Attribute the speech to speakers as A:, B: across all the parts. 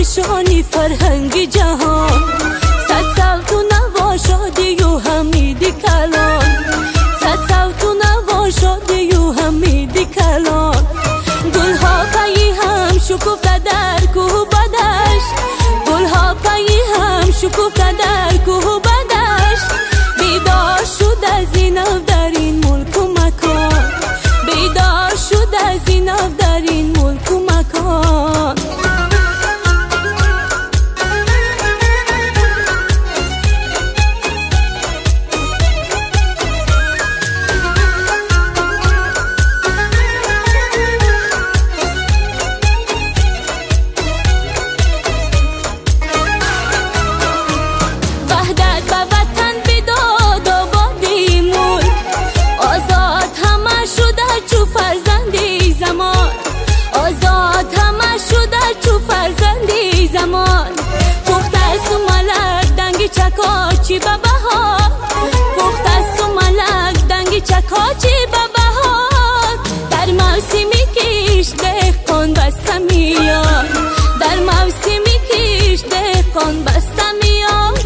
A: نشانی فرهنگ جهان، صد صوت و نوا شادی و حمیدی کلان، صد صوت و نوا شادی و حمیدی کلان. گلها پایی هم شکفته در کوه و بدشت، گلها پایی هم شکفته در کوه و بدشت. بیدار شد از این نو در این ملک و مکان، بیدار شد از این نو در این ملک و مکان. چکاچی به بهار، پخت است و ملک دنگ چکاچی به بهار. در موسمی کش دهقان بسته میاد، در موسمی کش دهقان بسته میاد.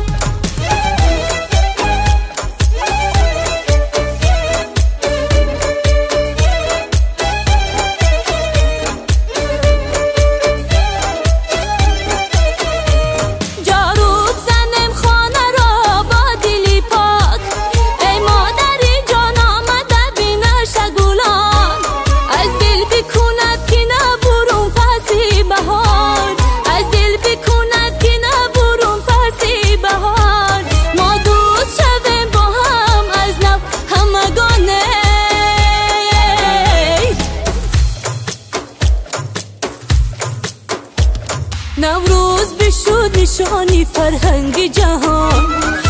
A: نوروز بشد نشانی فرهنگ جهان،